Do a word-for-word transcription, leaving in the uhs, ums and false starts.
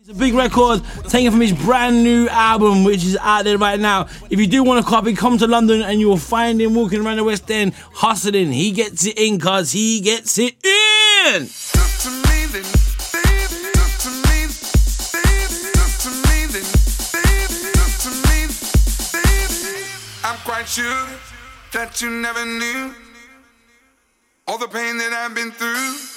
It's a big record taken from his brand new album, which is out there right now. If you do want a copy, come to London and you will find him walking around the West End hustling. He gets it in, cause he gets it in. Just amazing, baby. Just amazing, baby. Just amazing, baby. Just amazing, baby. I'm quite sure that you never knew all the pain that I've been through.